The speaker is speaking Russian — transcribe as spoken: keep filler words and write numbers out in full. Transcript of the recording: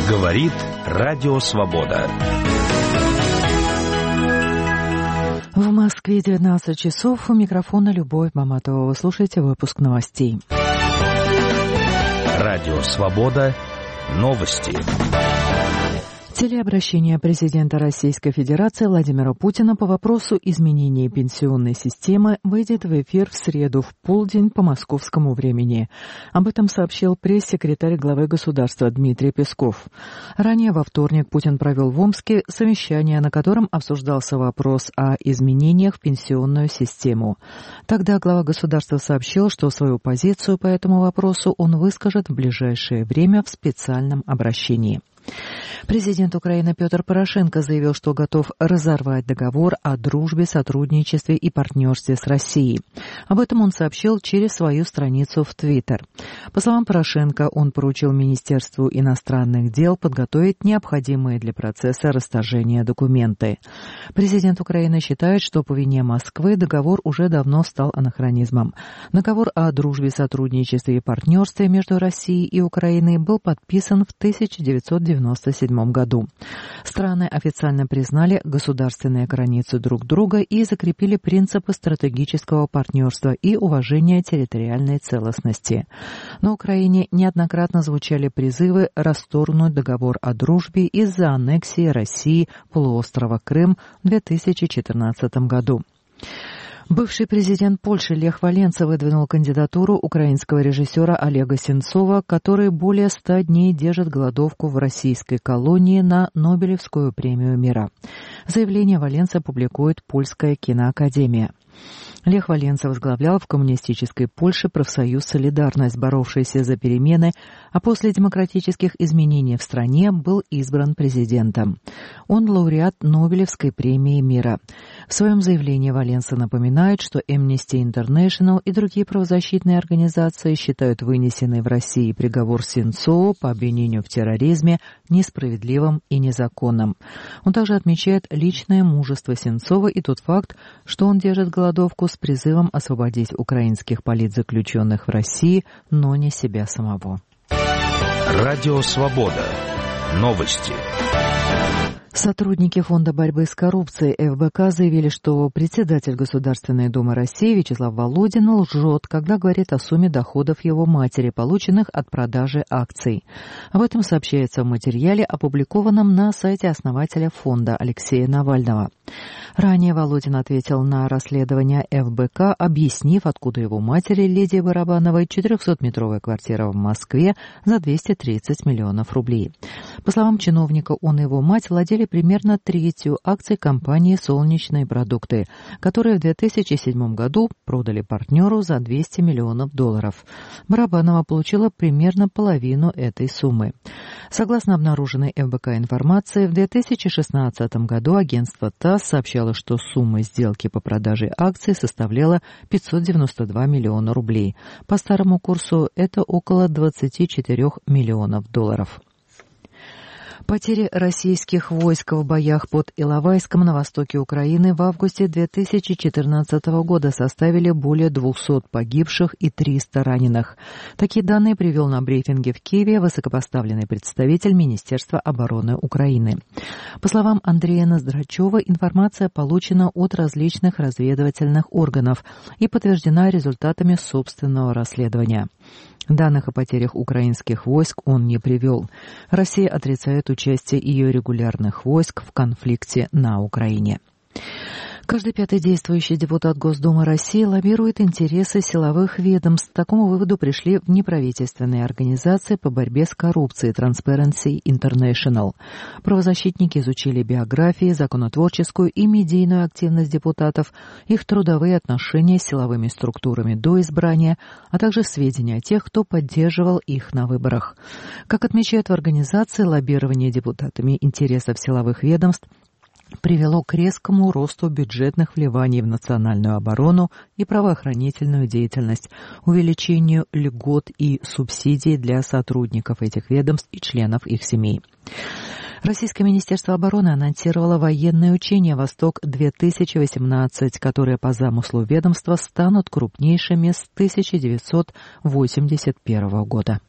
Говорит Радио Свобода. В Москве девятнадцать часов. У микрофона Любовь Маматова. Вы слушаете выпуск новостей. Радио Свобода. Новости. Телеобращение президента Российской Федерации Владимира Путина по вопросу изменения пенсионной системы выйдет в эфир в среду в полдень по московскому времени. Об этом сообщил пресс-секретарь главы государства Дмитрий Песков. Ранее во вторник Путин провел в Омске совещание, на котором обсуждался вопрос о изменениях в пенсионную систему. Тогда глава государства сообщил, что свою позицию по этому вопросу он выскажет в ближайшее время в специальном обращении. Президент Украины Петр Порошенко заявил, что готов разорвать договор о дружбе, сотрудничестве и партнерстве с Россией. Об этом он сообщил через свою страницу в Твиттер. По словам Порошенко, он поручил Министерству иностранных дел подготовить необходимые для процесса расторжения документы. Президент Украины считает, что по вине Москвы договор уже давно стал анахронизмом. Договор о дружбе, сотрудничестве и партнерстве между Россией и Украиной был подписан в тысяча девятьсот девяносто седьмом году. Страны официально признали государственные границы друг друга и закрепили принципы стратегического партнерства и уважения территориальной целостности. На Украине неоднократно звучали призывы расторгнуть договор о дружбе из-за аннексии России полуострова Крым в две тысячи четырнадцатом году. Бывший президент Польши Лех Валенса выдвинул кандидатуру украинского режиссера Олега Сенцова, который более ста дней держит голодовку в российской колонии на Нобелевскую премию мира. Заявление Валенса публикует Польская киноакадемия. Лех Валенса возглавлял в коммунистической Польше профсоюз «Солидарность», боровшийся за перемены, а после демократических изменений в стране был избран президентом. Он лауреат Нобелевской премии мира. В своем заявлении Валенса напоминает, что Amnesty International и другие правозащитные организации считают вынесенный в России приговор Сенцову по обвинению в терроризме несправедливым и незаконным. Он также отмечает личное мужество Сенцова и тот факт, что он держит голодовку с призывом освободить украинских политзаключенных в России, но не себя самого. Радио Свобода. Новости. Сотрудники Фонда борьбы с коррупцией эф бэ ка заявили, что председатель Государственной Думы России Вячеслав Володин лжет, когда говорит о сумме доходов его матери, полученных от продажи акций. Об этом сообщается в материале, опубликованном на сайте основателя фонда Алексея Навального. Ранее Володин ответил на расследование эф бэ ка, объяснив, откуда его матери Лидии Барабановой четырехсотметровая квартира в Москве за двести тридцать миллионов рублей. По словам чиновника, он и его мать владели примерно третью акций компании «Солнечные продукты», которые в две тысячи седьмом году продали партнеру за двести миллионов долларов. Барабанова получила примерно половину этой суммы. Согласно обнаруженной эф бэ ка информации, в две тысячи шестнадцатом году агентство ТАСС сообщало, что сумма сделки по продаже акций составляла пятьсот девяносто два миллиона рублей. По старому курсу это около двадцати четырёх миллионов долларов. Потери российских войск в боях под Иловайском на востоке Украины в августе две тысячи четырнадцатого года составили более двухсот погибших и триста раненых. Такие данные привел на брифинге в Киеве высокопоставленный представитель Министерства обороны Украины. По словам Андрея Ноздрачева, информация получена от различных разведывательных органов и подтверждена результатами собственного расследования. Данных о потерях украинских войск он не привел. Россия отрицает участие ее регулярных войск в конфликте на Украине. Каждый пятый действующий депутат Госдумы России лоббирует интересы силовых ведомств. К такому выводу пришли в неправительственные организации по борьбе с коррупцией Transparency International. Правозащитники изучили биографии, законотворческую и медийную активность депутатов, их трудовые отношения с силовыми структурами до избрания, а также сведения о тех, кто поддерживал их на выборах. Как отмечают в организации, лоббирование депутатами интересов силовых ведомств привело к резкому росту бюджетных вливаний в национальную оборону и правоохранительную деятельность, увеличению льгот и субсидий для сотрудников этих ведомств и членов их семей. Российское Министерство обороны анонсировало военные учения «Восток-две тысячи восемнадцать», которые по замыслу ведомства станут крупнейшими с тысяча девятьсот восемьдесят первого года.